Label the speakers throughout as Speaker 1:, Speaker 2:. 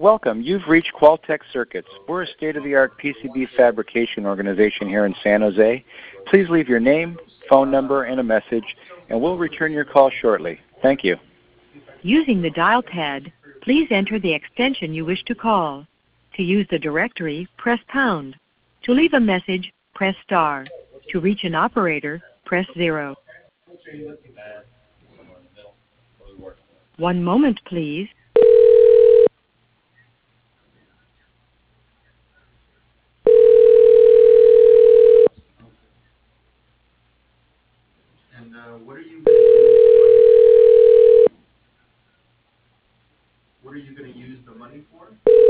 Speaker 1: Welcome. You've reached Qualtech Circuits. We're a state-of-the-art PCB fabrication organization here in San Jose. Please leave your name, phone number, and a message, and we'll return your call shortly. Thank you.
Speaker 2: Using the dial pad, please enter the extension you wish to call. To use the directory, press pound. To leave a message, press star. To reach an operator, press 0. One moment, please.
Speaker 3: And what are you going to use? What are you going to use the money for?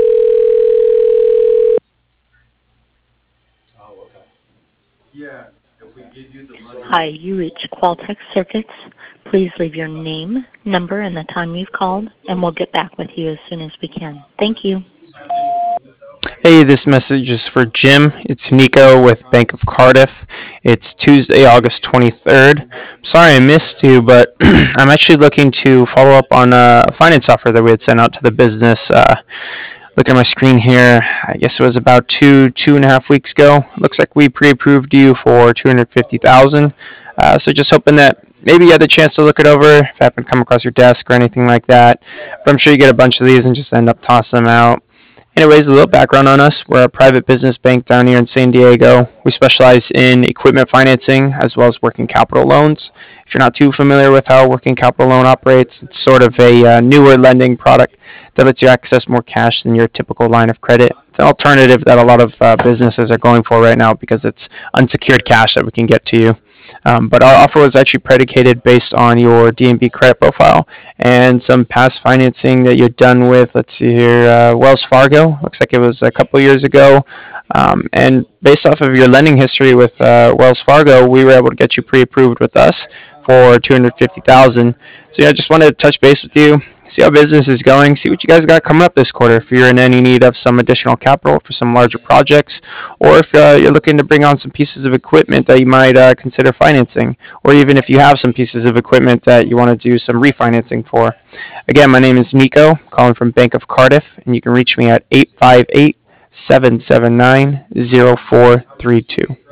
Speaker 3: Oh, okay. Yeah, if we give you the money.
Speaker 4: Hi, you reached Qualtech Circuits. Please leave your name, number, and the time you've called, and we'll get back with you as soon as we can. Thank you.
Speaker 5: Hey, this message is for Jim. It's Nico with Bank of Cardiff. It's Tuesday, August 23rd. Sorry I missed you, but I'm actually looking to follow up on a finance offer that we had sent out to the business. Look at my screen here. I guess it was about two and a half weeks ago. Looks like we pre-approved you for $250,000. So just hoping that maybe you had the chance to look it over if it happened to come across your desk or anything like that. But I'm sure you get a bunch of these and just end up tossing them out. Anyways, a little background on us. We're a private business bank down here in San Diego. We specialize in equipment financing as well as working capital loans. If you're not too familiar with how a working capital loan operates, it's sort of a newer lending product that lets you access more cash than your typical line of credit. It's an alternative that a lot of businesses are going for right now because it's unsecured cash that we can get to you. But our offer was actually predicated based on your D&B credit profile and some past financing that you'd done with, let's see here, Wells Fargo. Looks like it was a couple years ago. And based off of your lending history with Wells Fargo, we were able to get you pre-approved with us for $250,000. So yeah, I just wanted to touch base with you, see how business is going, see what you guys got coming up this quarter. If you're in any need of some additional capital for some larger projects, or if you're looking to bring on some pieces of equipment that you might consider financing, or even if you have some pieces of equipment that you want to do some refinancing for. Again, my name is Nico, calling from Bank of Cardiff, and you can reach me at 858-779-0432.